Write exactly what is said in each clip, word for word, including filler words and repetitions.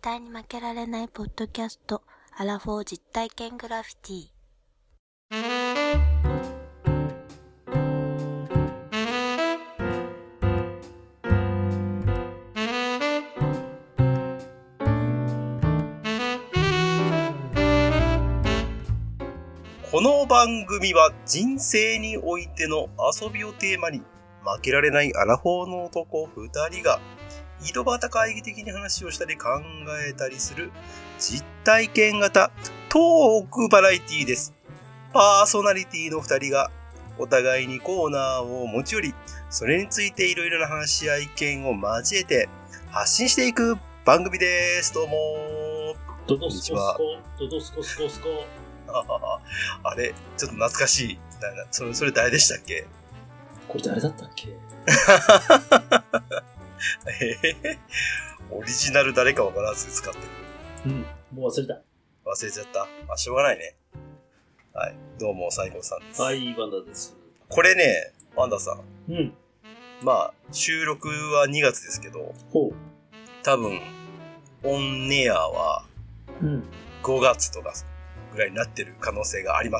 対に負けられないポッドキャスト、アラフォー実体験グラフィティ。 この番組は人生においての遊びをテーマに負けられないアラフォーの男ふたりが井戸端会議的に話をしたり考えたりする実体験型トークバラエティです。パーソナリティのふたりがお互いにコーナーを持ち寄り、それについていろいろな話や意見を交えて発信していく番組です。どうもドドスコスコドドスコスコスコあれちょっと懐かしい。それ、それ誰でしたっけ？ これ誰だったっけ？ えー、オリジナル誰かわからず使ってる。 うん、もう忘れた。 忘れちゃった。あ、しょうがないね。はい。どうも、西郷さんです。 はい、ワンダです。 これね、ワンダさん。 うん。 まあ、収録はにがつですけど、 ほう。 多分、オンエアは、ごがつとかぐらいになってる可能性があります。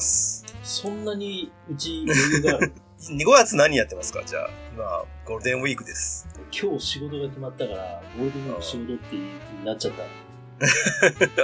そんなにうち余裕があるごがつ何やってますか？じゃあ、今、ゴールデンウィークです。 今日仕事が決まったから、ゴールデンウィーク仕事っていう風になっちゃった。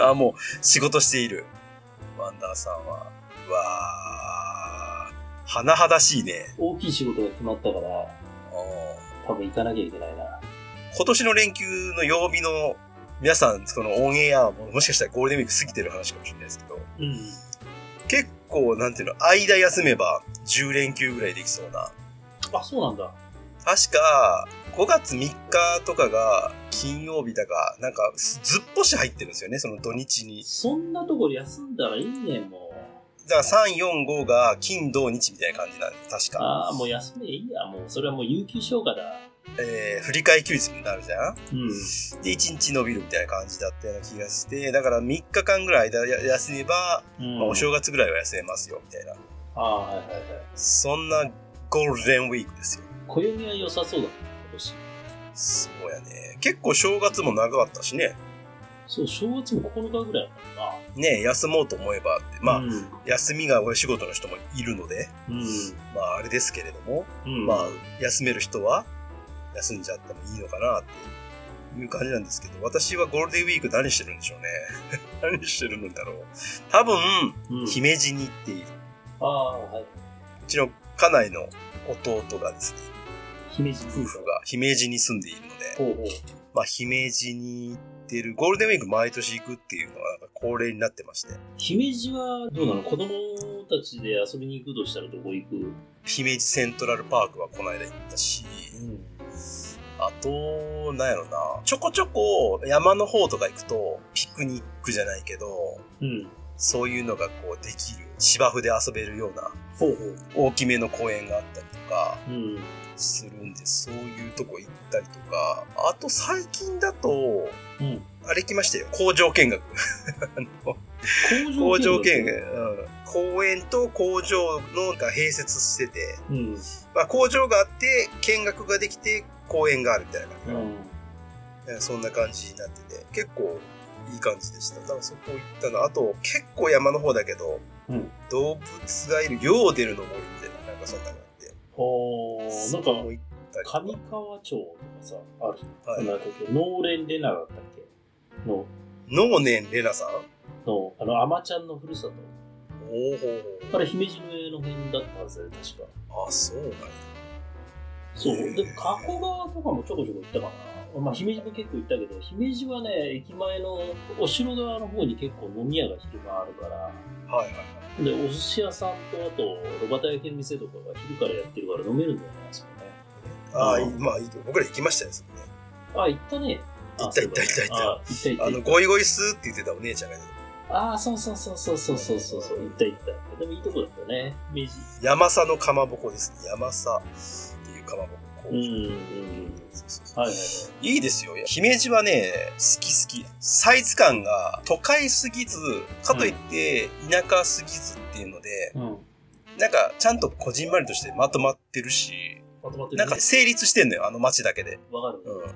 あ、もう、仕事している。ワンダーさんは。うわー、甚だしいね。 大きい仕事が決まったから、多分行かなきゃいけないな。 今年の連休の曜日の皆さん、そのオンエアももしかしたらゴールデンウィーク過ぎてる話かもしれないですけど、 うん、 結構、なんていうの、間休めばじゅうれんきゅうぐらいできそうな。 あ、そうなんだ。 確か、ごがつみっかとかが金曜日だか、なんかずっぽし入ってるんですよね、その土日に。 そんなところ休んだらいいねん、もう。だからさん、よん、ごが金、土、日みたいな感じなんで、確か。 ああ、もう休めいいや、もう。それはもう有給消化だ。 えー、振り替え休日になるじゃん、 うん、 で、いちにち伸びるみたいな感じだったような気がして、だからみっかかんぐらい間休めば、うんまあ、お正月ぐらいは休めますよ、みたいな。 ああ、はいはいはい。 そんなゴールデンウィークですよ。 暦は良さそうだね、今年。 そうやね。結構正月も長かったしね。 そう、正月もここのかぐらいだったな。 ねえ、休もうと思えばって。まあ、うん、休みがお仕事の人もいるので、うん、まああれですけれども、うん、まあ休める人は休んじゃってもいいのかなっていう感じなんですけど、私はゴールデンウィーク何してるんでしょうね。何してるんだろう。多分、うん、姫路に行っている。 ああ、はい。うちの家内の弟がですね、 姫路夫婦が姫路に住んでいるので、 ほうほうまあ姫路に行ってる、ゴールデンウィーク毎年行くっていうのがなんか恒例になってまして。 姫路はどうなの？子供たちで遊びに行くとしたらどこ行く？ 姫路セントラルパークはこの間行ったし、うん、あと、なんやろな、ちょこちょこ山の方とか行くとピクニックじゃないけど、うん、そういうのがこうできる、芝生で遊べるようなほうほう大きめの公園があったりとか、 うんするんで、そういうとこ行ったりとか、あと最近だと、うん、あれ来ましたよ、工場見学。工場見学、うん、公園と工場のが併設してて、うんまあ、工場があって見学ができて公園があるみたいな感じ、うん、そんな感じになってて、結構いい感じでした。だからそこ行ったの。あと結構山の方だけど、うん、動物がいるヨーデルの森みたいな、なんかそんなの。 おー、なんか、上川町とかさ、ある。はい。なんだっけ、ノーレンレナだったっけの。 ノーネンレナさんの、あの、アマちゃんのふるさと。 おー。 あれ、姫路の上の辺だったはずだよ、確か。 あ、そうなんや。 そう。でも、加古川とかもちょこちょこ行ったかな。まあ、姫路も結構行ったけど、姫路はね、駅前のお城側の方に結構飲み屋が昼間あるから。 はいはいはい。 で、お寿司屋さんと、あと、炉端焼きの店とかが昼からやってるから飲めるんだよね、あそこね。 ああ、うん、まあ、僕ら行きましたよ、そこね。 ああ、行ったね。 行った行った行った行った。 あ、行った行った。 あの、ゴイゴイスーって言ってたお姉ちゃんがいる。 ああ、そうそうそうそうそうそうそうそう、行った行った。でもいいとこだったね、明治。 山佐のかまぼこですね。山佐っていうかまぼこ。 うんうんうん。はいはいはい。 いいですよ。姫路はね、好き好き。サイズ感が都会すぎず、かといって田舎すぎずっていうので、うん、なんかちゃんとこじんまりとしてまとまってるし、 まとまってるね、 なんか成立してんのよ、あの街だけで。 わかる。 うん。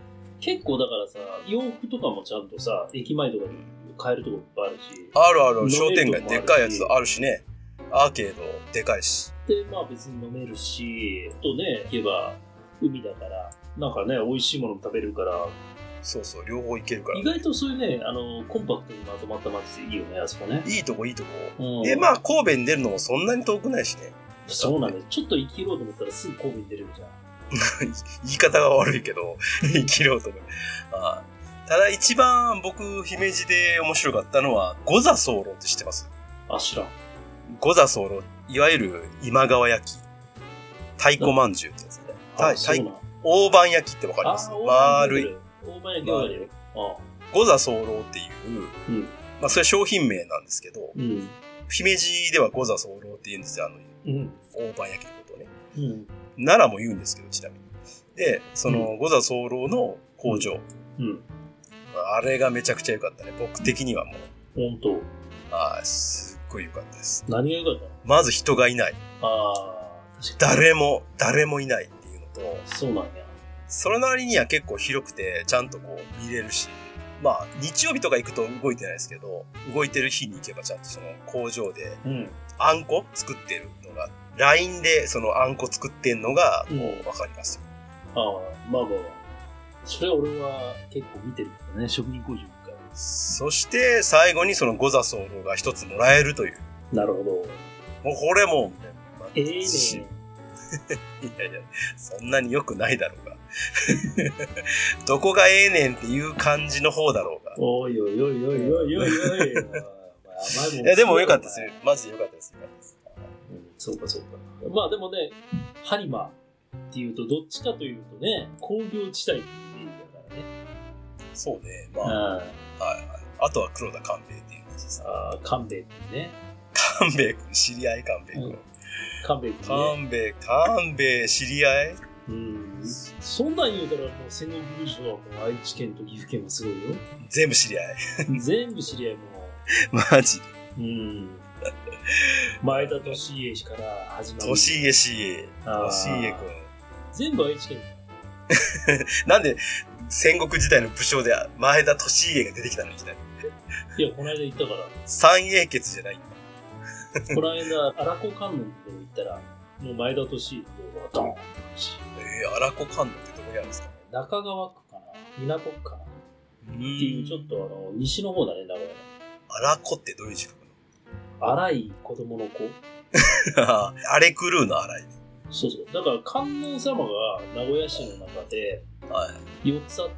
結構だからさ、洋服とかもちゃんとさ、駅前とかで買えるとこいっぱいあるし。 あるある、商店街でっかいやつあるしね。アーケードでかいし。 で、まあ別に飲めるし、とね、行けば海だから、なんかね、美味しいものも食べれるから、 そうそう、両方行けるから、ね。 意外とそういうね、あの、コンパクトにまとまった街でいいよね、あそこね。 いいとこいいとこ。 うん、 で、まあ神戸に出るのもそんなに遠くないしね。 そうなんだよ。ちょっと生きろうと思ったらすぐ神戸に出れるじゃん。 言い方が悪いけど、生きろうと思う。ああ、ただ一番僕、姫路で面白かったのは、五座候って知ってます？ あ、知らん。 五座候、いわゆる今川焼き。太鼓まんじゅうってやつね。 あ、そうなん。 大判焼きってわかります？丸い。 大判焼きはあるよ。 五座候っていう、うん、まあそれ商品名なんですけど、うん、姫路では五座候って言うんですよ、あの、うん、大判焼きのことをね、うん。奈良も言うんですけど、ちなみに。で、その五座候の工場、うんうん、あれがめちゃくちゃ良かったね、僕的にはもう。 本当。 ああ、すっごい良かったです。 何が良かったの？ まず人がいない。 ああ、 誰も、誰もいないっていうのと、 そうなんや。 それなりには結構広くて、ちゃんとこう見れるし、まあ日曜日とか行くと動いてないですけど、動いてる日に行けばちゃんとその工場で、あんこ作ってるのが、ライン でそのあんこ作ってんのがもうわかりますよ。 うん、ああ、まあまあ、それは俺は結構見てるけどね、職人工場から。 そして最後にその五座候が一つもらえるという。 なるほど。 もうこれも、ね、 まあ、ええー、ねいやいや、そんなに良くないだろうが。どこがええねんっていう感じの方だろうが。 おいおいおいおいおいおいおい。 いや、でも良かったですよ。マジで良かったです。 うん、そうかそうか。まあでもね、播磨っていうとどっちかというとね、工業地帯っていうイメージだからね。 そうね。まあ、はいはい。あとは黒田官兵衛っていう感じです。 ああ、官兵衛君ね。 官兵衛君、知り合い官兵衛君。うん、 官兵衛君ね。 官兵衛、官兵衛、知り合い？ うん。そんなん言うたらもう戦国武将はもう愛知県と岐阜県はすごいよ。 全部知り合い。 全部知り合いもう。マジで。 うん。前田利家氏から始まる。 利家氏。利家君。 全部愛知県。 なんで戦国時代の武将で前田利家が出てきたのいきなり。 いや、この間行ったから。 三英傑じゃないんだ。 この間、荒子観音のところ行ったら、もう前田利家がドーンってえー、荒子観音ってどこにあるんですか？ 中川区かな、港区かなっていう、ちょっとあの、西の方だね、名古屋の。 荒子ってどういう字書くの？荒い子供の子。 アレクルーの荒い。 そうそう。だから観音様が名古屋市の中でよっつあって、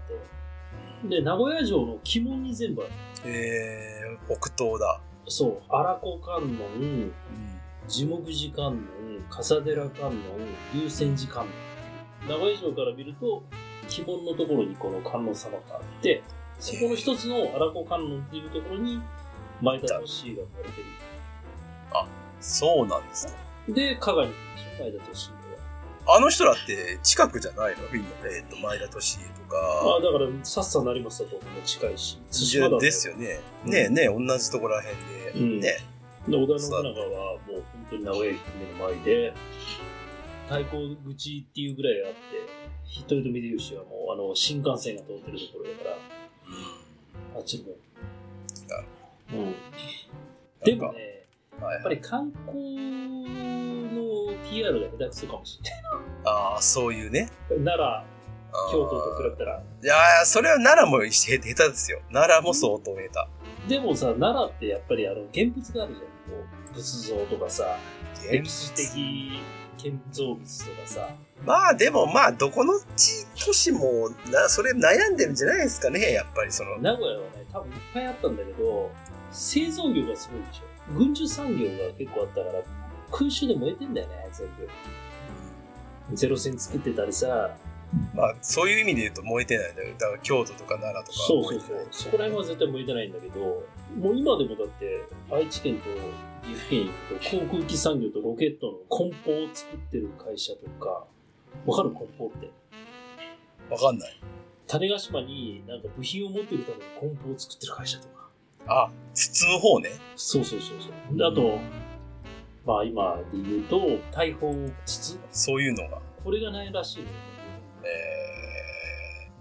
で、名古屋城の鬼門に全部ある。 えー、北東だ。 そう。荒子観音、うん、地木寺観音、笠寺観音、龍泉寺観音。名古屋城から見ると、鬼門のところにこの観音様があって、そこの一つの荒子観音っていうところに前田利家が生まれてる。 あ、そうなんですか。 で、加賀に来るでしょ、前田利家は。あの人らって近くじゃないの？みんな、えっと、前田利家とか。 ああ、だから、さっさなりましたとも近いし。 対馬だですよね。うん、ねえねえ、同じところらへんで。うん、ねで、織田信長はもう本当に名古屋駅目の前で、太鼓口っていうぐらいあって、豊臣秀吉はもうあの新幹線が通ってるところだから、うん、あっちも。うん。でもね、はい、やっぱり観光の ピーアール が下手くそかもしれないな。 ああ、そういうね。 奈良、京都と比べたら。 いやー、それは奈良も下手ですよ。奈良も相当下手。 でもさ、奈良ってやっぱりあの現物があるじゃん。こう仏像とかさ、歴史的建造物とかさ。 まあでもまあどこの地都市もなそれ悩んでるんじゃないですかね。やっぱりその名古屋はね多分いっぱいあったんだけど製造業がすごいでしょ。軍需産業が結構あったから空襲で燃えてんだよね全部。ゼロ戦作ってたりさ。 まあそういう意味で言うと燃えてないんだよ。だから京都とか奈良とかそうそうそうそこら辺は絶対燃えてないんだけどもう今でもだって愛知県と岐阜県行くと航空機産業とロケットの梱包を作ってる会社とかわかる梱包ってわかんない。 種子島になんか部品を持ってるために梱包を作ってる会社とかあ包む方ね。 そうそうそうそうであとまあ今で言うと大砲筒そういうのがこれがないらしいのよ。 えー、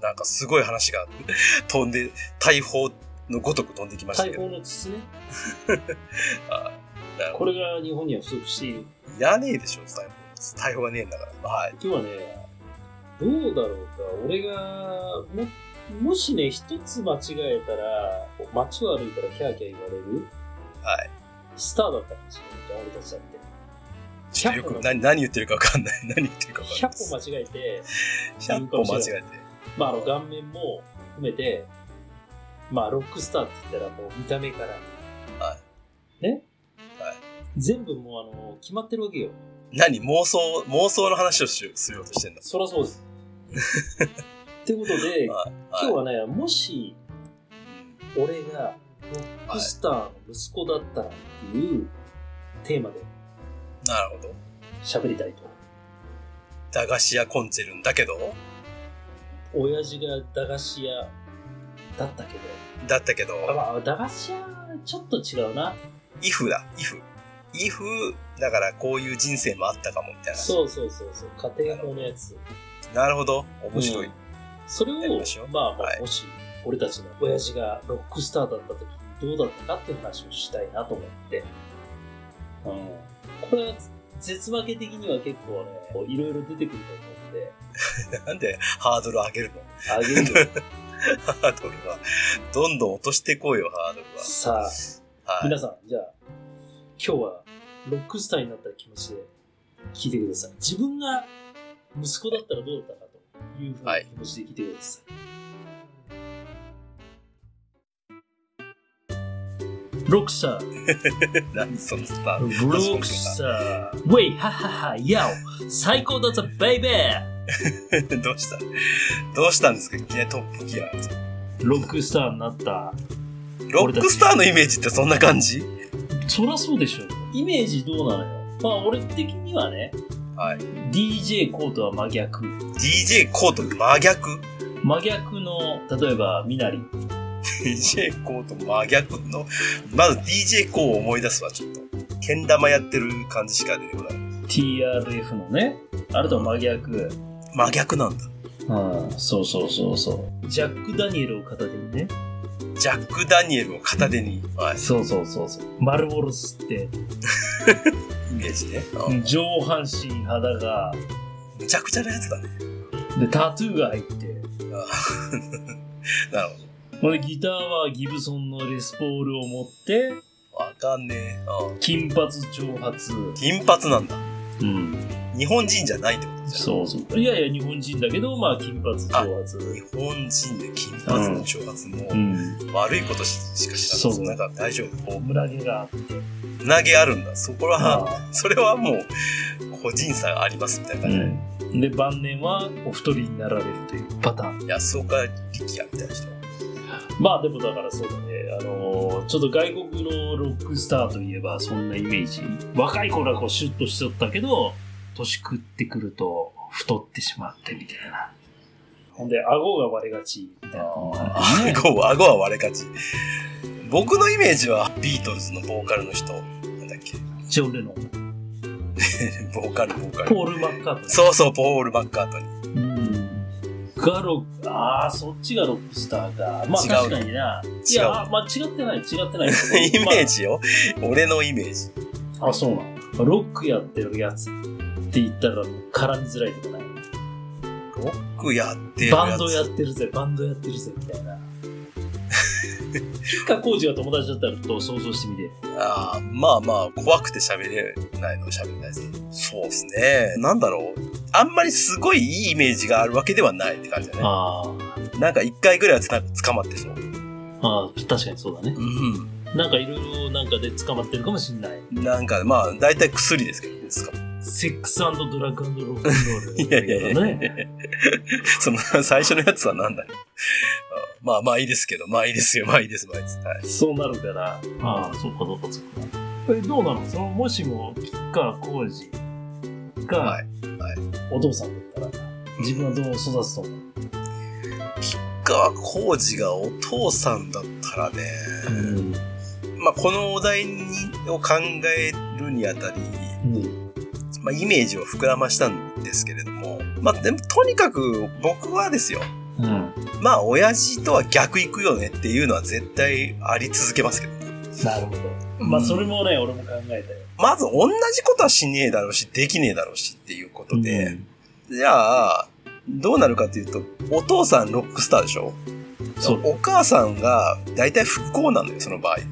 なんかすごい話が飛んで、大砲のごとく飛んできましたけど。 大砲の筒ね。 あこれが日本には不足している。 いらねえでしょ、大砲。大砲がねえんだから。はい。 今日はね、どうだろうか。俺が、も、もしね、一つ間違えたら、街を歩いたらキャーキャー言われる。 はい。 スターだったかもしれないじゃん、俺たちだって。 ちょっとよく何、何言ってるか分かんない。何言ってるか分かんない。 ひゃっぽ間違えて、 ひゃっぽ間違えて。 まあ、あの、顔面も含めて、まあ、ロックスターって言ったらもう見た目から。 はい。 ね？ はい。 全部もう、あの、決まってるわけよ。 何妄想、妄想の話をしするようとしてんだ。 そらそうです。ってことで、はいはい、今日はね、もし、俺がロックスターの息子だったらっていうテーマで、 なるほど。 喋りたいと。 駄菓子屋コンチェルンだけど親父が駄菓子屋だったけど。 だったけど。 まあ、駄菓子屋、ちょっと違うな。 イフだ、イフ。イフ、だからこういう人生もあったかもみたいな。 そうそうそうそう、家庭法のやつ。 なるほど、面白い。うん、 それを、まあまあ、はい、もし、俺たちの親父がロックスターだった時どうだったかっていう話をしたいなと思って。うん。これは、絶負け的には結構ね、いろいろ出てくると思うんで。 なんでハードル上げるの？ 上げるよ。 ハードルは、どんどん落としていこうよ、ハードルは。 さあ、はい、皆さん、じゃあ、今日はロックスターになった気持ちで聞いてください。自分が息子だったらどうだったかというふうな気持ちで聞いてください。はい、ロックスター。 何そのスター。 ロックスター。ウェイ、ハハハ、ヤオ。最高だぞ、ベイベー。どうしたどうしたんですか、いきなりトップギア。 ロックスターになった。 ロックスターのイメージってそんな感じ？ そりゃそうでしょ。イメージどうなのよ。まあ俺的にはね、 はい、 ディージェー コートは真逆。ディージェー コート真逆？ 真逆の、例えばミナリ。 ディージェー コート真逆の、まず ディージェー コーを思い出すわ、ちょっと。けん玉やってる感じしか出てこない。 ティーアールエフ のね、あれとは真逆。 真逆なんだ。 うん、そうそうそうそう。ジャック・ダニエルを片手にね。 ジャック・ダニエルを片手に。はい、 そうそうそうそう。マルボロ吸って。 イメージね。 上半身肌が。 むちゃくちゃなやつだね。 で、タトゥーが入って。 なるほど。 これギターはギブソンのレスポールを持って。 わかんねえ。 金髪長髪。 金髪なんだ。 うん。 日本人じゃないってことじゃん。 そうそう。いやいや、日本人だけど、まあ、金髪長髪。 日本人で金髪の長髪も、うん、悪いことしかしなかった。なんか大丈夫。 胸毛があって。 胸毛あるんだ。そこは、それはもう、個人差ありますみたいな感じ、 うん。で、晩年はお太りになられるというパターン。 安岡力也みたいな人。 まあでもだからそうだね、あのー、ちょっと外国のロックスターといえばそんなイメージ。若い頃はこうシュッとしちゃったけど、年食ってくると太ってしまってみたいな。ほんで、顎が割れがちみたいな、ね。 顎、顎は割れがち。僕のイメージはビートルズのボーカルの人、なんだっけ。 ジョン・レノン。 ボーカル、ボーカル。 ポール・マッカートニー。 そうそう、ポール・マッカートニー。 うんがロック、ああ、そっちがロックスターか。まあ確かにな。いや、まあ違ってない、違ってない。 イメージよ、まあ。俺のイメージ。 あ、そうなの。ロックやってるやつって言ったら絡みづらいとかない。 ロックやってるやつ。 バンドやってるぜ、バンドやってるぜ、みたいな。吉川晃司が友達だったらと想像してみて。 ああ、まあまあ、怖くて喋れないのは喋れないです。そうですね。なんだろう。あんまりすごいいいイメージがあるわけではないって感じだね。ああ。なんか一回ぐらいはつか捕まってそう。 ああ、確かにそうだね。うん。なんかいろいろなんかで捕まってるかもしれない。 なんかまあ、だいたい薬ですけど、ですか。 セックス&ドラッグ&ロックンロール。いやいやいや、ね。 その最初のやつはなんだろう。まあまあいいですけど、まあいいですよ、まあいいです、まあいいです。はい、 そうなるから、ああ、そうかそうかそうか。これどうなの？そのもしも吉川晃司が、はいはい、お父さんだったら、自分はどう育つと思う？ 吉川晃司がお父さんだったらね、うん、まあこのお題にを考えるにあたり、うんまあ、イメージを膨らましたんですけれども、まあでもとにかく僕はですよ、 うん。 まあ、親父とは逆行くよねっていうのは絶対あり続けますけど。 なるほど。まあ、それもね、うん、俺も考えたよ。 まず、同じことはしねえだろうし、できねえだろうしっていうことで、うん、じゃあ、どうなるかというと、お父さんロックスターでしょ？そう。お母さんが大体不幸なのよ、その場合って。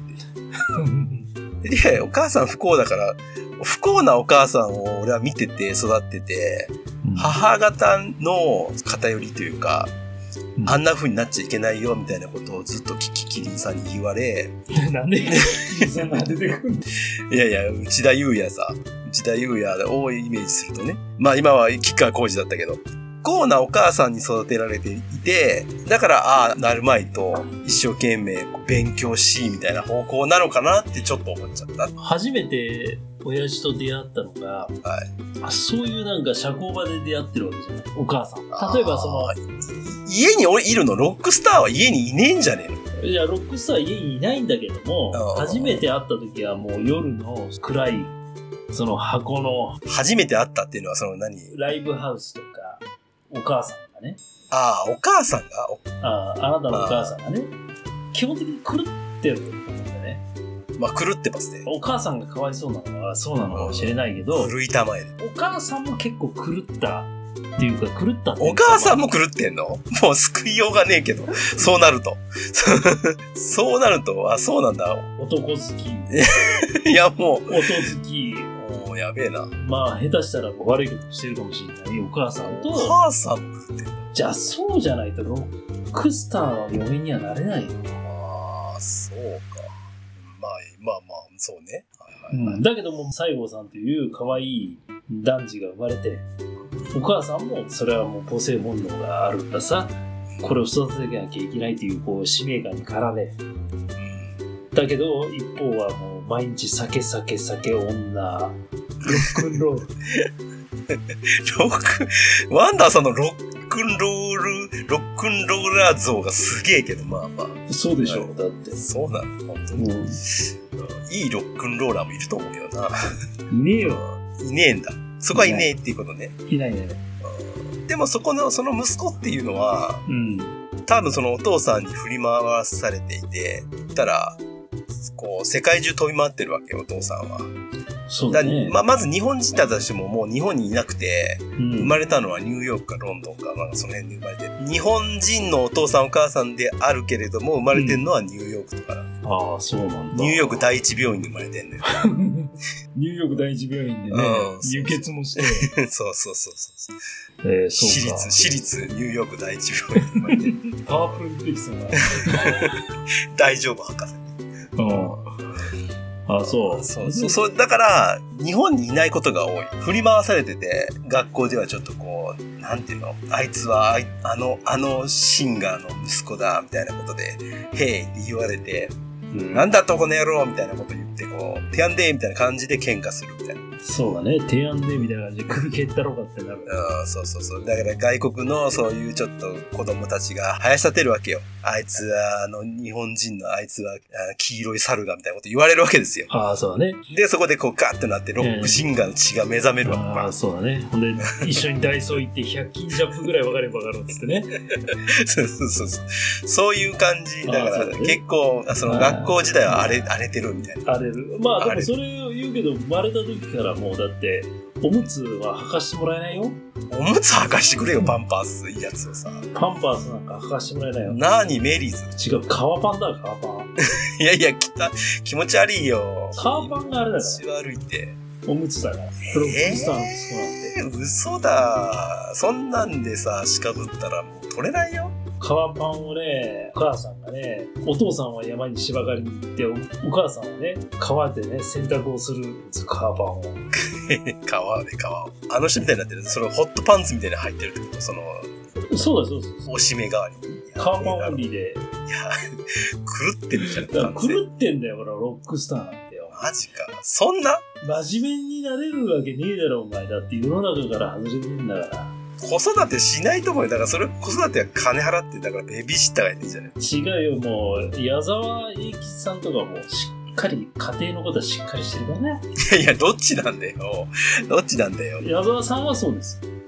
で、お母さん不幸だから、不幸なお母さんを俺は見てて育ってて、うん、母方の偏りというか、うん、あんな風になっちゃいけないよみたいなことをずっとキキキリンさんに言われ。 なんでキキリンさんが出てくるんだいやいや、内田裕也さ、内田裕也をイメージするとね。まあ今は吉川晃司だったけど。不幸なお母さんに育てられていて、だから、ああ、なるまいと一生懸命勉強し、みたいな方向なのかなってちょっと思っちゃった。 初めて親父と出会ったのが、はい、あそういうなんか社交場で出会ってるわけじゃない。お母さん。例えばその、 家に俺いるの？ロックスターは家にいねえんじゃねえの？ いや、ロックスターは家にいないんだけども、初めて会った時はもう夜の暗い、その箱の。 初めて会ったっていうのはその何？ ライブハウスとか、お母さんがね。 ああ、お母さんがああ、あなたのお母さんがね。基本的に狂ってると思うんだよね。 まあ、狂ってますね。 お母さんがかわいそうなのはそうなのかもしれないけど。 狂いたまえ。 お母さんも結構狂ったっていうか、狂ったっていうか。 お母さんも狂ってんの？もう救いようがねえけど。そうなると。そうなると、あ、そうなんだ。 男好き。 いや、もう。 音好き。 やべえな。 まあ、下手したら悪いことしてるかもしれないお母さんと。 お母さんも狂ってる。 じゃあ、そうじゃないとロックスターの嫁にはなれないよ。 ああ、そうか。まあ、まあまあ、そうね。 はいはいはい、うん、だけども、西郷さんという可愛い男児が生まれて、お母さんもそれはもう母性本能があるんださ、これを育てなきゃいけないというこう使命感に駆られ、だけど一方はもう毎日酒酒酒女ロックンロールロックワンダーさんのロックンロールロックンローラー像がすげえけど、まあまあそうでしょう、はい、だってそうなの本当に、うん、いいロックンローラーもいると思うけどな。 いねえよ。 いねえんだ。そこはいねえっていうことね。 いないね。 でもそこのその息子っていうのは、 うん、 多分そのお父さんに振り回されていて、言ったらこう世界中飛び回ってるわけよ、お父さんは。 そうだね。 まあ、まず日本人だとしてももう日本にいなくて、 うん、 生まれたのはニューヨークかロンドンか、まあ、その辺で生まれてる。日本人のお父さんお母さんであるけれども、生まれてるのはニューヨークとかな、うん、 ああ、そうなんだ。 ニューヨーク第一病院で生まれてんのよ。 ニューヨーク第一病院でね、輸血もして。 そうそうそうそう。 えー、そう私立、私立ニューヨーク第一病院で生まれてる。 パワープロに出てきそうな。 大丈夫博士。 うん。あ、そう。 そうそうそう。だから、日本にいないことが多い。振り回されてて、学校ではちょっとこう、なんていうの？あいつは、あの、あのシンガーの息子だ、みたいなことで、へいって言われて、うん、なんだとこの野郎みたいなこと言って、こう、てやんでーみたいな感じで喧嘩するみたいな。 そうだね。てやんでーみたいな感じで首蹴ったろかってなる。 うん、そうそうそう。だから外国のそういうちょっと子供たちが生やし立てるわけよ。あいつは、あの、日本人のあいつは黄色い猿がみたいなこと言われるわけですよ。 ああ、そうだね。 で、そこでこうガーってなってロックシンガーの血が目覚めるわけ。 えー、ああ、そうだね。ほんで、一緒にダイソー行ってひゃく均ジャンプぐらい分かれば分かるっつってね。 そうそうそうそう。そういう感じ。だから、ね、結構、その学校時代は荒れ、荒れてるみたいな。 荒れる。まあでもそれを言うけど、生まれた時からもうだって、おむつは履かしてもらえないよ。 おむつ履かしてくれよ、パンパースいいやつをさ。 パンパースなんか履かしてもらえないよ。 なにメリーズ？ 違う、革パンだ、革パン。 いやいや、きた気持ち悪いよ。 革パンがあれだから。 気持ち悪いって。 おむつだから。プロックスターの息子なんて。 えー、嘘だ。そんなんでさ、しかぶったらもう取れないよ。 革パンをね、お母さんがね、お父さんは山に芝刈りに行って、お, お母さんはね、川でね、洗濯をするんですよ、革パンを。 川で川を。あの人みたいになってる。それホットパンツみたいに入ってるってこと？その、 そうだそうそうそう。 おしめ代わりに。 革パンオンリーで。 いや、狂ってるじゃん。 だから狂ってんだよ、ほら、ロックスターなんてよ。 マジか。そんな真面目になれるわけねえだろ、お前。だって世の中から外れてんだから。 子育てしないと思うよ。だからそれ、子育ては金払って、だからベビーシッターがいるんじゃない？ 違うよ、もう、矢沢永吉さんとかもしっかり、家庭のことはしっかりしてるからね。 いやいや、どっちなんだよ。どっちなんだよ。 矢沢さんはそうです。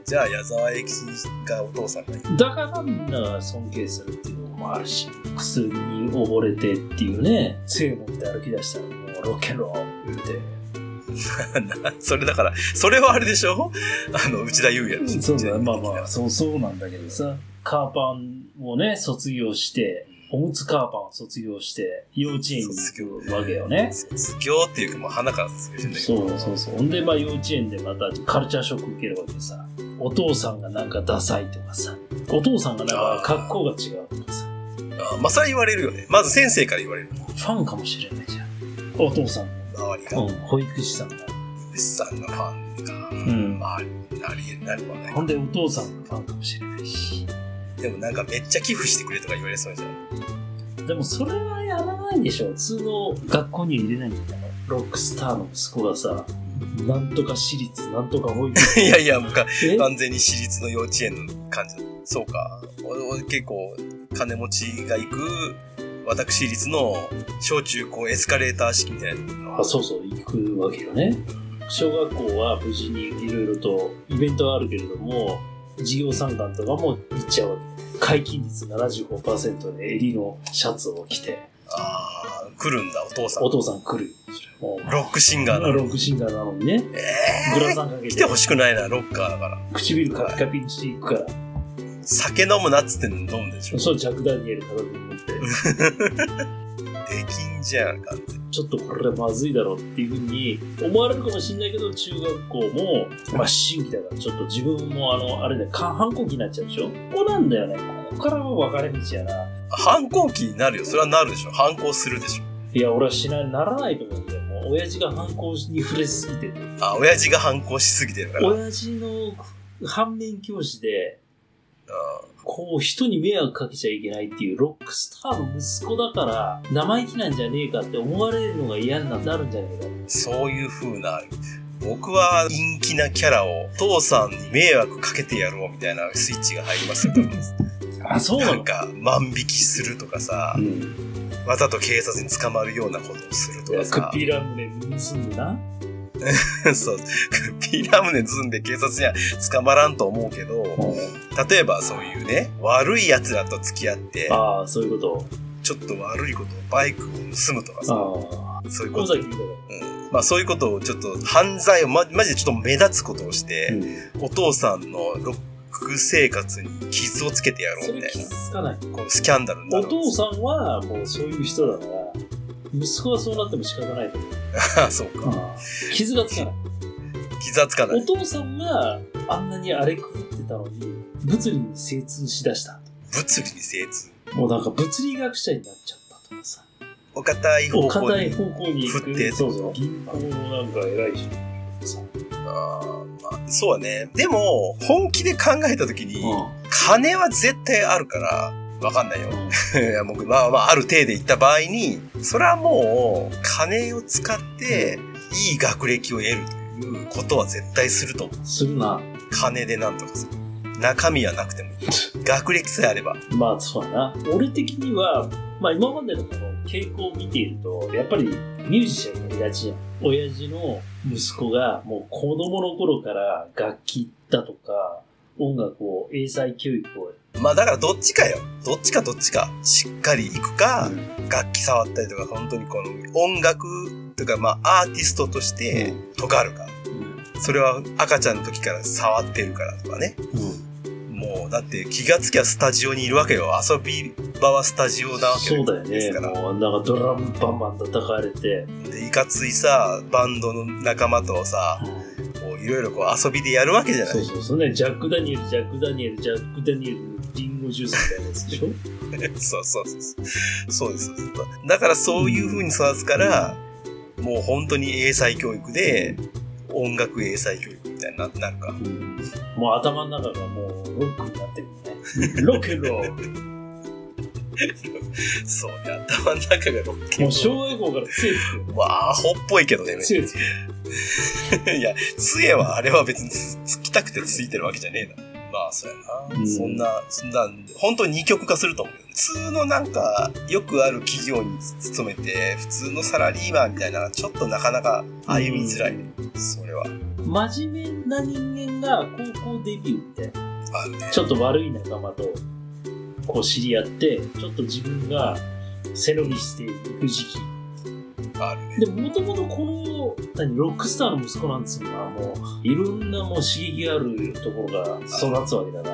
じゃあ矢沢永吉がお父さんがいい。 だからみんなが尊敬するっていうのもあるし、薬に溺れてっていうね、杖持って歩き出したらもうロケンロー言うて。 それだから、それはあれでしょ？あの、内田裕也でしょ？ そうだ、まあまあ、そうそうなんだけどさ、カーパンをね、卒業して、おむつカーパンを卒業して、幼稚園に行くわけよね。 卒業っていうかもう花から卒業してんだけど。 そうそうそう。ほんで、まあ幼稚園でまたカルチャーショック受けるわけでさ、お父さんがなんかダサいとかさ、お父さんがなんか格好が違うとかさ。 ああ、まあそれは言われるよね。まず先生から言われる。 ファンかもしれないじゃん。お父さん。 周りが。 うん、保育士さんが。 保育士さんがファンか。 うん。 まあ、なり、なるわね。 ほんでお父さんがファンかもしれないし。 でもなんかめっちゃ寄付してくれとか言われそうじゃん。 でもそれはやらないでしょ。普通の学校には入れないんだよ。ロックスターの息子がさ、なんとか私立、なんとか保育士。 いやいや、もうか完全に私立の幼稚園の感じ。そうか。俺結構金持ちが行く私立の小中高エスカレーター式みたいな。 あ、そうそう、行くわけよね。小学校は無事にいろいろとイベントはあるけれども、授業参観とかも行っちゃうわけ。解禁率 ななじゅうごパーセント で襟のシャツを着て。 ああ、来るんだ、お父さん。 お父さん来る。 ロックシンガーなのに。 ロックシンガーなのにね。 えー、 グラサンかけて。 来てほしくないな、ロッカーだから。 唇カピカピにしていくから。 酒飲むなっつってんの飲むでしょ。 そう、ジャックダニエル片手に持って。 できんじゃん、完全に。 ちょっとこれはまずいだろうっていうふうに思われるかもしれないけど、中学校も、まあ、新規だから、ちょっと自分もあの、あれね、反抗期になっちゃうでしょ。ここなんだよね。ここからは分かれ道やな。 反抗期になるよ。それはなるでしょ。反抗するでしょ。 いや、俺はしない、ならないと思うんだよ。もう、親父が反抗に触れすぎてる。 あ、親父が反抗しすぎてるから。 親父の反面教師で、 あこう、人に迷惑かけちゃいけないっていうロックスターの息子だから、生意気なんじゃねえかって思われるのが嫌になるんじゃねえか。 そういう風な、僕は陰気なキャラを父さんに迷惑かけてやろうみたいなスイッチが入りますよ。 あ、そうなの？ なんか万引きするとかさ、うん、わざと警察に捕まるようなことをするとかさ。 クッピーラムネ盗んでな。 そう、クッピーラムネ盗んで警察には捕まらんと思うけど、例えばそういうね、悪い奴らと付き合って、 ああ、そういうこと。 ちょっと悪いことをバイクを盗むとかさ、 あそういうこと。 うん、 まあそういうことをちょっと犯罪をま、マジでちょっと目立つことをして、うん、お父さんのロック生活に傷をつけてやろうみたいな。それ傷つかない。このスキャンダルになる。 お父さんはもうそういう人だから、息子はそうなっても仕方ないと思う。 ああ、そうか。 傷がつかない。 傷はつかない。 お父さんがあんなに荒れ狂ってたのに、物理に精通しだした。 物理に精通？ もうなんか物理学者になっちゃったとかさ。 お堅い方向に。お堅い方向に振って。 そうそう。銀行のなんか偉い人さ。 ああ、まあ、そうね。でも、本気で考えたときに、うん、金は絶対あるから、わかんないよ。うん、いや僕まあまあ、ある程度言った場合に、それはもう、金を使って、いい学歴を得るということは絶対すると思う。 するな。 金でなんとかする。中身はなくてもいい。学歴さえあれば。 まあ、そうだな。俺的には、まあ今までのこの傾向を見ていると、やっぱりミュージシャンになりがちじゃん。親父の息子がもう子供の頃から楽器だとか、音楽を、英才教育を。 まあだからどっちかよ。どっちかどっちか。しっかり行くか、うん、楽器触ったりとか、本当にこの音楽というかまあアーティストとして尖るか。うん、それは赤ちゃんの時から触ってるからとかね。うん、もうだって気がつきゃスタジオにいるわけよ。遊び場はスタジオなわけですから。 そうだよね。もうなんかドラムバンバン叩かれて。 で、いかついさ、バンドの仲間とさ、うん、いろいろこう遊びでやるわけじゃない。 そうそうそうね。ジャック・ダニエル、ジャック・ダニエル、ジャック・ダニエル、リンゴジュースみたいなやつでしょそうそうそう。そうです。だからそういう風に育つから、うん、もう本当に英才教育で、音楽英才教育みたいになるか。うん、 もう頭の中がもうロックになってるね。ロックンロール。 そうね、頭の中がロッケンロール。 もう小学校から杖つく。 わあ、ほっぽいけどね。 杖つく。 いや、杖はあれは別につつきたくてついてるわけじゃねえな。 まあそうやな、うん、そんなそんな本当に二極化すると思うよ。普通のなんかよくある企業に勤めて普通のサラリーマンみたいなちょっとなかなか歩みづらいね、うん、それは。 真面目な人間が高校デビューみたいな、 あるね、 ちょっと悪い仲間とこう知り合ってちょっと自分が背伸びしていく時期あるね。 でももともとこの何ロックスターの息子なんつうのはもういろんなもう刺激があるところが育つわけだから、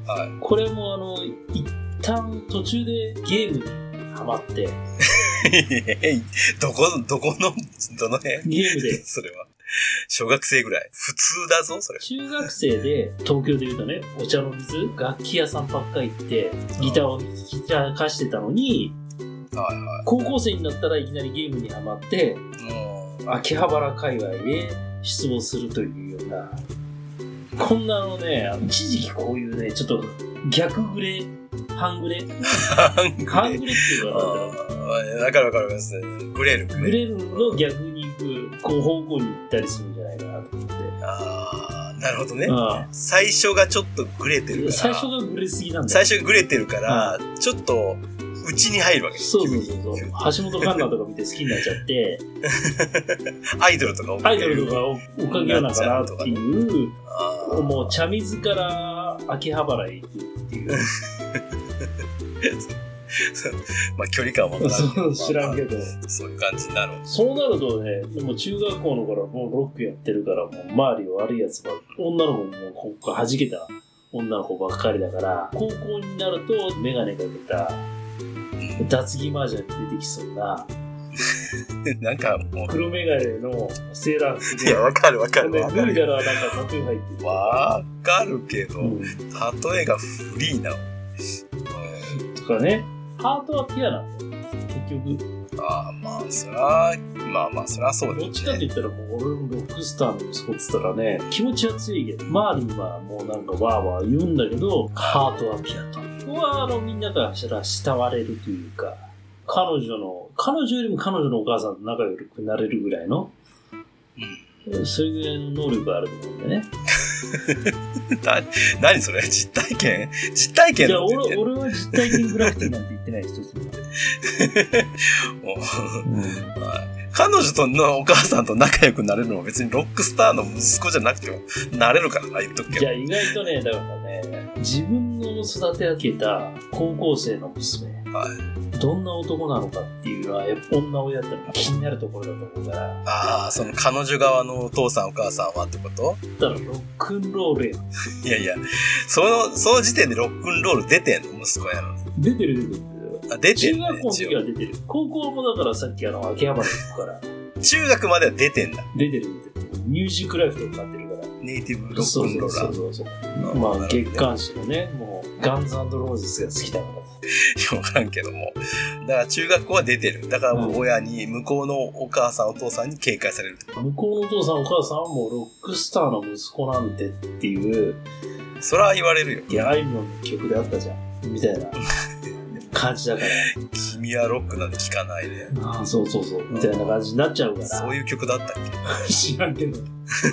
はい、これもあの一旦途中でゲームにハマってどこどこのどの辺ゲームでそれは小学生ぐらい普通だぞそれ。 中学生で東京でいうとねお茶の水楽器屋さんばっか行ってギターを弾き茶化してたのに、はいはい、高校生になったらいきなりゲームにハマって秋葉原界隈へ出没するというようなこんなのね一時期こういうねちょっと逆グレ半グレ半グレっていうかわかるわかるますね。グレるグレるの逆に行くこう方向に行ったりするんじゃないかなと思って。 ああなるほどね。最初がちょっとグレてるから最初がグレすぎなんだよ。 最初がグレてるからちょっとうちに入るわけです。 そうそうそうそう。橋本環奈とか見て好きになっちゃってアイドルとか追っアイドルとか追っかけようなかなっていうもう茶水から秋葉原へ行くっていうまあ距離感は分からんけど知らんけど、 まあまあ、そういう感じになる。 そうなるとねでも中学校の頃もうロックやってるからもう周り悪いやつば女の子もここ弾けた女の子ばっかりだから高校になるとメガネかけた脱ぎ麻雀に出てきそうななんかもう黒メガネのセーラー服でいやわかるわかるわかるからなんかタトゥー入ってるわかるけど、うん、例えがフリーなの、 うん、とかねハートはピュアなんだよ結局。 ああまあそらまあまあそらそうだよね。 どっちかって言ったらもう俺のロックスターの息子って言ったらね気持ちは強いけど周りにはもうなんかワーワー言うんだけどハートはピュアとここはあのみんなからしたら慕われるというか彼女の彼女よりも彼女のお母さんと仲良くなれるぐらいの、うん、それぐらいの能力があると思うんでねな何それ実体験実体験いや 俺, 俺は実体験グラフィティなんて言ってない人するもう、うん彼女とのお母さんと仲良くなれるのは別にロックスターの息子じゃなくてもなれるからな言っとくけど。 いや意外とねだからね自分の育て上げた高校生の娘、はい、どんな男なのかっていうのは女親ってのが気になるところだと思うから。 ああその彼女側のお父さんお母さんはってこと？ だからロックンロールやん。 いやいやそのその時点でロックンロール出てんの息子やの。 出てる出てる。 あ出てる、 ね、中学校の時は出てる。高校もだからさっきあの秋葉原行くから中学までは出てんだ。 出てる出てる。ミュージックライフとかなってるからネイティブロックンローラー。 そうそうそうそう。まあ月刊誌のねもうガンズ&ローゼスが好きだから分からんけどもだから中学校は出てる。だからもう親に向こうのお母さんお父さんに警戒されると。 向こうのお父さんお母さんはもうロックスターの息子なんてっていうそれは言われるよ。 いやあいみょんの曲であったじゃんみたいな感じだから君はロックなんて聞かないで、ね、 ああそうそうそうみたいな感じになっちゃうから。 そういう曲だったっけ知らんけど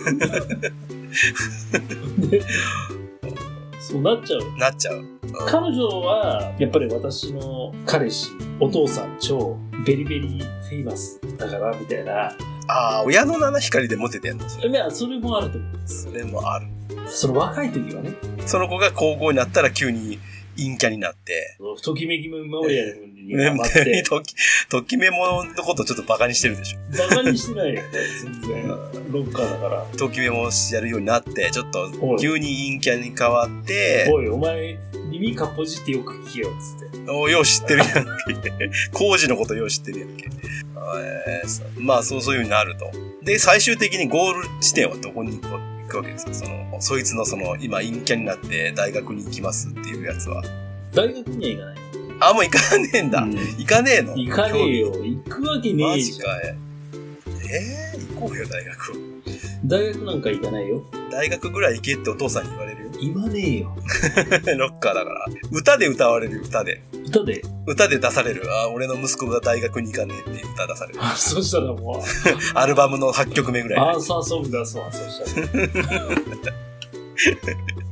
でそうなっちゃうなっちゃう、うん、 彼女はやっぱり私の彼氏お父さん超ベリベリフェイマスだからみたいな。 ああ親の七光でモテてんの。 いやそれもあると思う。 それもある。 その若い時はねその子が高校になったら急に陰キャになって、 ときめきメモリアルにハマって、 とき、ときメモのことちょっとバカにしてるでしょ。 バカにしてないよね、全然。ロッカーだから。 ときメモやるようになって、ちょっと急に陰キャに変わって、 おい、お前、耳かっぽじってよく聞けよ、つって。 およう知ってるやんけ。工事のことよう知ってるやんけ。えー、まあ、そうそういう風になると。で、最終的にゴール地点はどこに行くか行くわけですか。そのそいつのその今陰キャになって大学に行きますっていうやつは。 大学には行かない。 あ、もう行かねえんだ。うん、行かねえの。 行かねえよ。行くわけねえじゃん。 マジかえ。えー、行こうよ大学。 大学なんか行かないよ。 大学ぐらい行けってお父さんに言われるよ。 言わねえよ。 ロッカーだから。歌で歌われるよ、歌で。 歌で歌で出される。あ、俺の息子が大学に行かねえって歌出される。 あ、そしたらもう。 アルバムのはちきょくめぐらい。 アーサーソング出すわ、そしたら。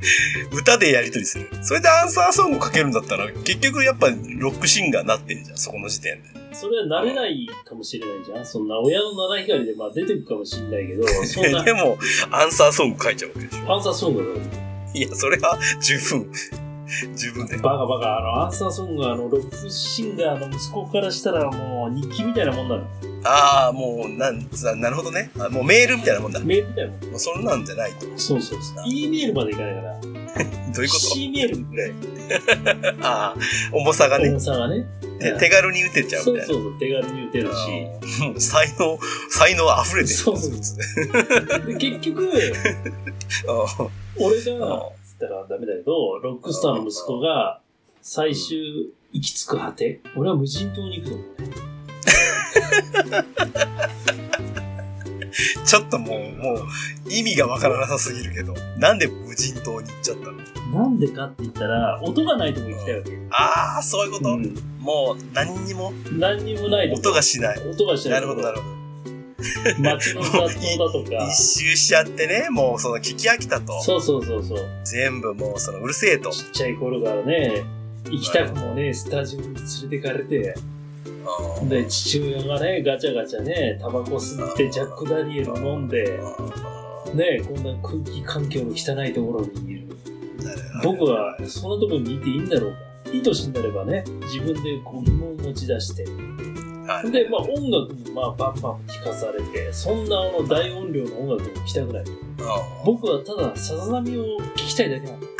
歌でやりとりする。それでアンサーソングをかけるんだったら、結局やっぱロックシンガーになってるじゃん、そこの時点で。 それは慣れないかもしれないじゃん。そんな親の七光でまあ出てくかもしれないけど、そんな。 でも、アンサーソング書いちゃうわけでしょ。 アンサーソングいや、それは十分、十分だよ。 バカバカ、あの、アンサーソングあの、ロックシンガーの息子からしたらもう日記みたいなもんだろ。 ああ、もう、なん、なるほどね。あもうメールみたいなもんだ。 メールみたいなもん。 もうそんなんじゃないと。 そうそうそう。E メールまでいかないから。 どういうこと C メールぐらい。 ああ、重さがね。 重さがね。 手軽に打てちゃうみたいな。 そうそうそう、手軽に打てるし。 もう才能、才能溢れてる。 そうそうそう。で、結局、俺が、つったらダメだけど、ロックスターの息子が最終行き着く果て、俺は無人島に行くと思うね。 ちょっともう、もう、意味がわからなさすぎるけど、なんで無人島に行っちゃったの？ なんでかって言ったら、音がないとこ行きたいわけ。 ああ、そういうこと、うん、もう、何にも何にもないとこ。 音がしない。 音がしない。 なるほど、なるほど。 街の雑踏だとか。 一周しちゃってね、もうその聞き飽きたと。 そうそうそうそう。 全部もうそのうるせえと。 ちっちゃい頃からね、行きたくもね、スタジオに連れてかれて、で、父親がね、ガチャガチャね、タバコ吸ってジャックダニエル飲んで、ね、こんな空気環境の汚いところにいる。僕はそんなところにいていいんだろうか。いい年になればね、自分でこう物を持ち出して、で、まあ音楽もまあバンバン聴かされて、そんなあの大音量の音楽を聴きたくない。僕はたださざ波を聴きたいだけなんだ。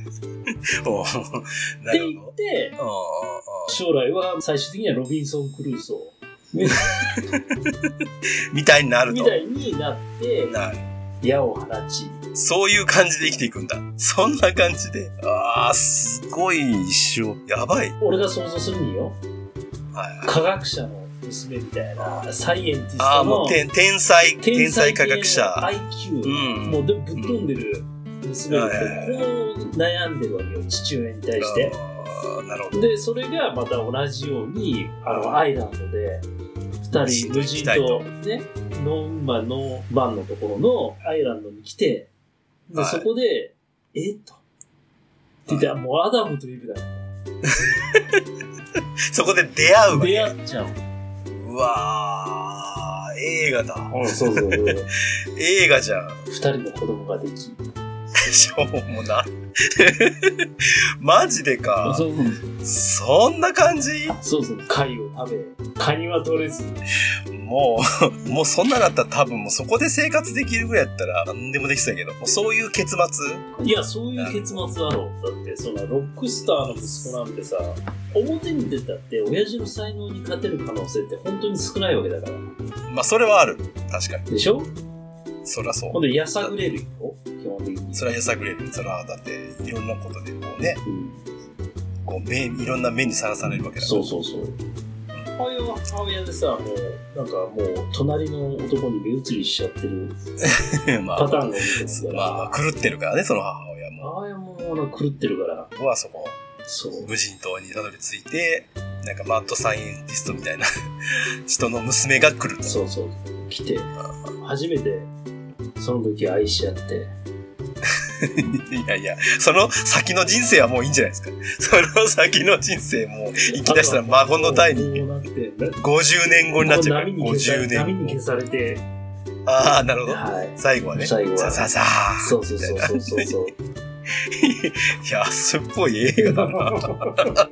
って言って、将来は最終的にはロビンソン・クルーソーみたいになると。 みたいになって、 なる。 矢を放ち。 そういう感じで生きていくんだ。そんな感じで。ああ、すごい一生。やばい。 俺が想像するによ。はいはい、科学者の娘みたいな、サイエンティストの。ああ、もう天才、天才科学者。 アイキュー、うん、もうでもぶっ飛んでる娘って、こう悩んでるわけよ、父親に対して。 なるほど。 で、それがまた同じように、あの、アイランドで、二人無人島、ね、ノーウーマン、ノーバンのところのアイランドに来て、で、はい、そこで、えっと。って言って、もうアダムとイブだ。 そこで出会うわけ。 出会っちゃう。 うわー、映画だ。 うん、そうそうそう。 映画じゃん。 二人の子供ができ。 しょうもな。マジでか。 そうそうそんな感じ？ そうそう。貝を食べ、カニは取れず。 もう、もうそんなだったら多分もうそこで生活できるぐらいやったら何でもできそうやけど、もうそういう結末？ いや、そういう結末だろう。だって、そのロックスターの息子なんてさ、表に出たって親父の才能に勝てる可能性って本当に少ないわけだから。 まあそれはある。確かに。 でしょ？ そりゃそう。 ほんで、やさぐれるよ。基本的に。 それはやさぐれる。それはだって、いろんなことでこうね、うん、こう目、いろんな目にさらされるわけだから。 そうそうそう。母親は母親でさ、もう、なんかもう、隣の男に目移りしちゃってるまあ、 パターンが出てますから。 まあ、狂ってるからね、その母親も。 母親も狂ってるから。 僕はそこ、 そう。 無人島にたどり着いて、なんかマッドサイエンティストみたいな人の娘が来ると。 そうそう。来て、初めて、その時愛し合って。 いやいや、その先の人生はもういいんじゃないですか。その先の人生も生き出したら孫の代にごじゅうねんごになっちゃうから。ごじゅうねんご。 波に消されて。 ああ、なるほど。 はい、 最後はね。 最後は。 さささー。そうそうそうそうそうそう。 いや、安っぽい映画だな。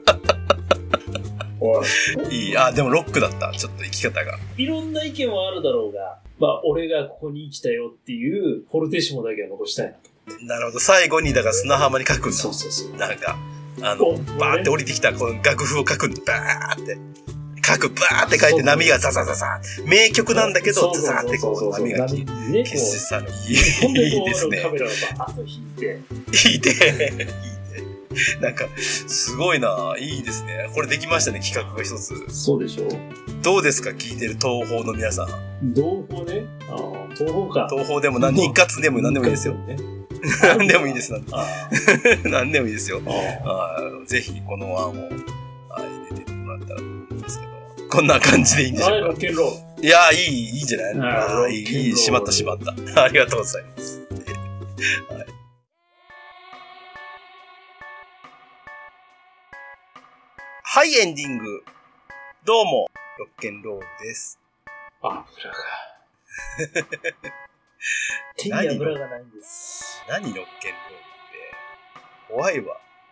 いい。あ、でもロックだった。ちょっと生き方が。 いろんな意見はあるだろうが、まあ、俺がここに生きたよっていうフォルテッシモだけは残したいなと思って。 なるほど。最後に、だから砂浜に書くんだ。 そうそうそう。 なんか、あの、バーって降りてきたこの楽譜を書くんだ。バーって。書く、バーって書いて波がザザザザ。名曲なんだけど、ザザってこう波が結成される。いいですね。 カメラをバーッと引いて。 引いて。引いて。なんか、すごいな。いいですね。これできましたね、企画が一つ。 そうでしょ。 どうですか、聞いてる東宝の皆さん。 東宝ね。ああ、東宝か。 東宝でも何、一括でも何でもいいですよ。何でもいいです。何でもいいですよ。あぜひ、この案を入れてもらったらと思うんですけど。こんな感じでいいんでしょうか。 ロッケンロール。いや、いい、いいんじゃないああ、いい、いい、しまったしまった。ありがとうございます。はいはい、エンディング。どうも、ロッケンロールです。 あ、油が。手に油がないんです。 何ロッケンロールって。怖いわ。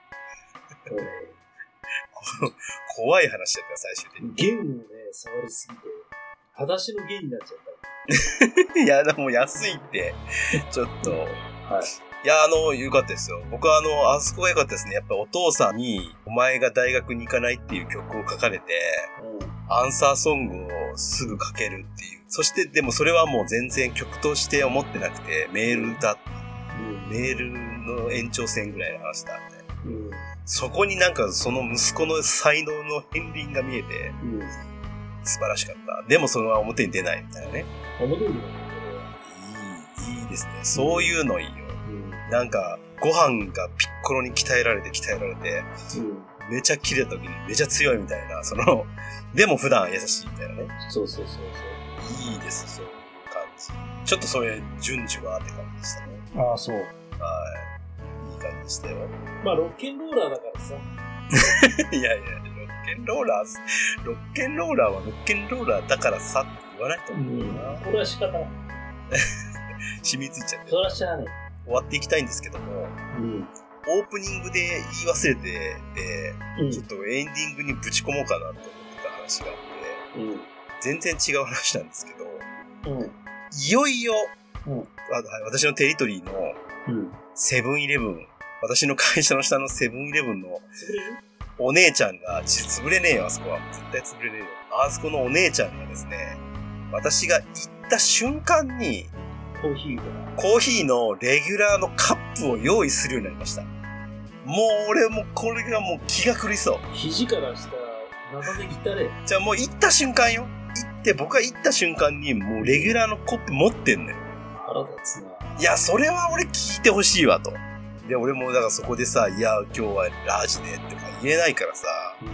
怖い話だった、最終的に。 弦をね、触りすぎて、裸足の弦になっちゃった。 いや、でも安いって、ちょっと。はい。いや、あの、よかったですよ。僕はあの、あそこが良かったですね。やっぱお父さんに、お前が大学に行かないっていう曲を書かれて、うん、アンサーソングをすぐ書けるっていう。そして、でもそれはもう全然曲として思ってなくて、メールだ、うん、メールの延長線ぐらいの話だみたいな。うん、そこになんかその息子の才能の片鱗が見えて、うん、素晴らしかった。でもそれは表に出ないみたいなね。 表に出ない。 いい、いいですね。そういうのいいよ。うん、なんか、ご飯がピッコロに鍛えられて鍛えられて、うん、めちゃ切れた時にめちゃ強いみたいな、その、でも普段優しいみたいなね。 そうそうそうそう。 いいです、そういう感じ。ちょっとそれ、順序がって感じでしたね。 ああ、そう。 はい。いい感じでしたよ。 まあ、ロッケンローラーだからさ。 いやいや、ロッケンローラー、ロッケンローラーはロッケンローラーだからさって言わないと思うな。 これは仕方ない。 染みついちゃって。 それはしゃあない。 終わっていきたいんですけども、うん、オープニングで言い忘れてて、うん、ちょっとエンディングにぶち込もうかなと思ってた話があって、うん、全然違う話なんですけど、うん、いよいよ、うん、あ私のテリトリーのセブンイレブン、私の会社の下のセブンイレブンのお姉ちゃんが、潰れねえよ、あそこは。絶対潰れねえよ。あそこのお姉ちゃんがですね、私が行った瞬間に、 コーヒーコーヒーのレギュラーのカップを用意するようになりました。もう俺もこれがもう気が狂いそう。 肘から下、斜めぎったれ。 じゃあもう行った瞬間よ。行って、僕が行った瞬間にもうレギュラーのコップ持ってんのよ。 腹立つな。 いや、それは俺聞いてほしいわと。で、俺もだからそこでさ、いや、今日はラージねってか言えないからさ、うん、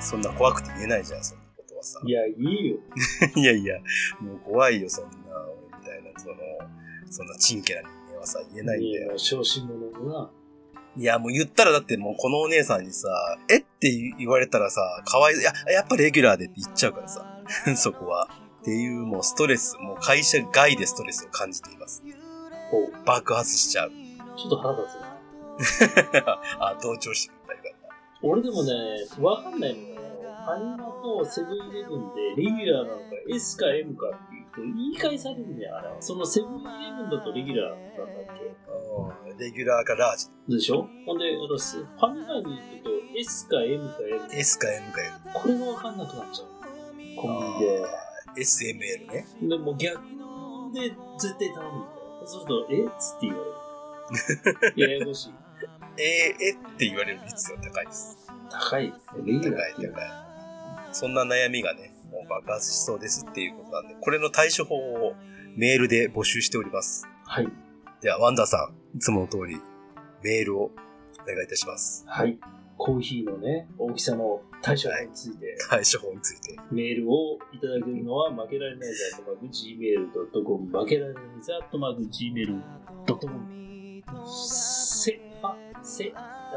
そんな怖くて言えないじゃん、そんなことはさ。 いや、いいよ。 いやいや、もう怖いよ、そんな。みたいな、その、そんなチンケな人間はさ、言えないんだよ。 いや、小心者だな。 いや、もう言ったらだってもうこのお姉さんにさ、えって言われたらさ、かわいい、いや、やっぱレギュラーでって言っちゃうからさ、そこは。っていうもうストレス、もう会社外でストレスを感じています。 ほう。 爆発しちゃう。 ちょっと腹立つな。 あ、同調してくれたよかった。 俺でもね、わかんないのよ。ファミマとセブンイレブンでレギュラーなのか S か M かっていうと言い返されるんだよ、あれは。そのセブンイレブンだとレギュラーなんだっけ？ あレギュラーかラージ。 でしょ？ほんで、ファミマに行くと S か M か M。 S か M か M。 これがわかんなくなっちゃう。コンビニで。 エスエムエル ね。 でも逆で絶対頼むんだよ。そうすると、えっつって言われる。ややこしい。 えー、えって言われる率が高いです。 高い。レギュラー高い、高い。そんな悩みがね、もう爆発しそうですっていうことなんで、これの対処法をメールで募集しております。 はい。 では、ワンダーさん、いつもの通りメールをお願いいたします。 はい。コーヒーのね、大きさの対処法について、 はい、対処法について。 メールをいただけるのは、負けられないぜ、アットマーク、ジーメールドットコム、負けられないぜ、アットマーク、ジーメールドットコム。せ、あ、せ、あ、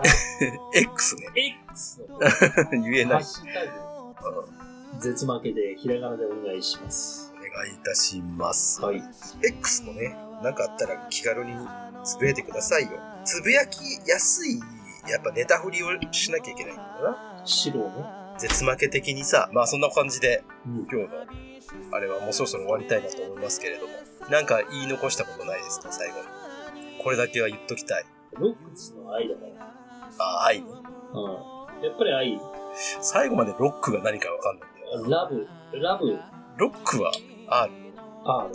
X ね。 X の。 言えない。ハッシュタグ。絶負けで、ひらがなでお願いします。 お願いいたします。 はい。 X もね、なんかあったら気軽につぶやいてくださいよ。つぶやきやすい、やっぱネタ振りをしなきゃいけないんだな。 白ね。 絶負け的にさ、まあそんな感じで、うん、今日の、あれはもうそろそろ終わりたいなと思いますけれども、なんか言い残したことないですか、最後に。これだけは言っときたい。 ロックスの愛だから。 ああ、愛ね。 うん。やっぱり愛。 最後までロックが何かわかんないんだよ。 ラブ、ラブ。 ロックは R。 R。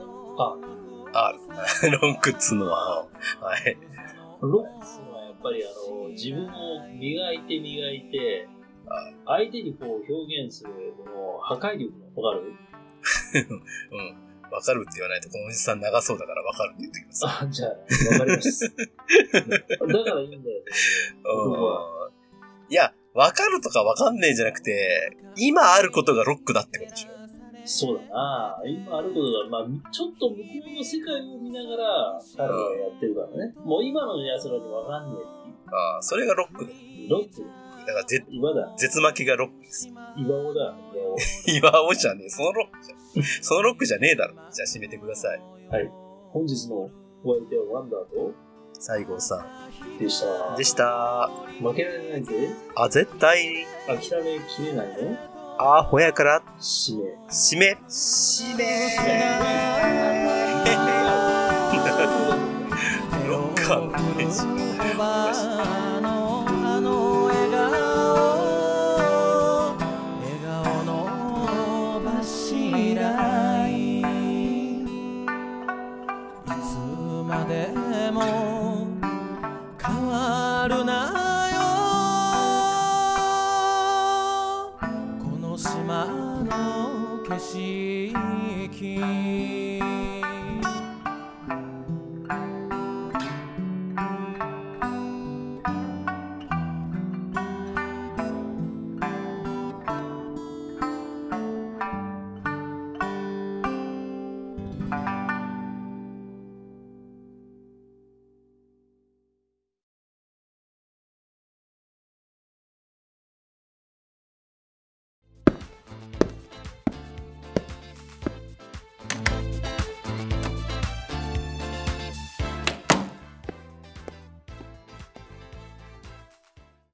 R。R。ロックっつうのは、はい。 ロックスはやっぱりあの、自分を磨いて磨いて、相手にこう表現するこの破壊力のわかるうん。わかるって言わないとこのおじさん長そうだからわかるって言ってきます。 あ、じゃあ、わかります。だからいいんだよ、ね。 いや、わかるとかわかんねえじゃなくて、今あることがロックだってことでしょ。 そうだな。今あることが、まあ、ちょっと向こうの世界を見ながら、彼らがやってるからね。もう今の奴らにわかんねえっていう。 ああ、それがロックだ。 ロックだだからぜ岩だ。 絶負けがロックです。 岩尾だ。 岩尾。岩尾じゃねえ。そのロックじゃ、そのロックじゃねえだろ。じゃあ締めてください。 はい。本日のお相手はワンダーと西郷さんでした。 でした。 負けられないぜ。 あ、絶対。 諦めきれないのあ、ほやから。 締め。 締め。締め。ロッカーのイメージ。 でも